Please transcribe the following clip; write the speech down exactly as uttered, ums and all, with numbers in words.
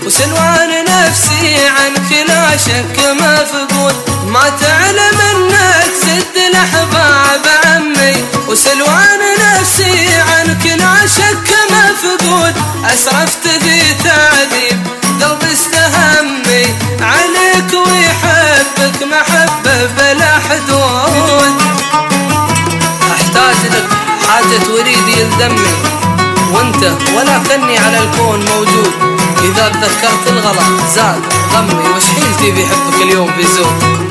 وسلوان نفسي عنك لا شك مفقود، ما تعلم انك سد الاحباب عمي. وسلوان نفسي عنك لا شك مفقود، اسرفت في تعذيب قلب استهمي عليك ويحبك محبة بلا حدود. احتاج لك حاجة وريدي يلدمي، وانت ولا كني على الكون موجود. اذا تذكرت الغلط زاد غمي، وش حيلتي بحبك اليوم بيزود.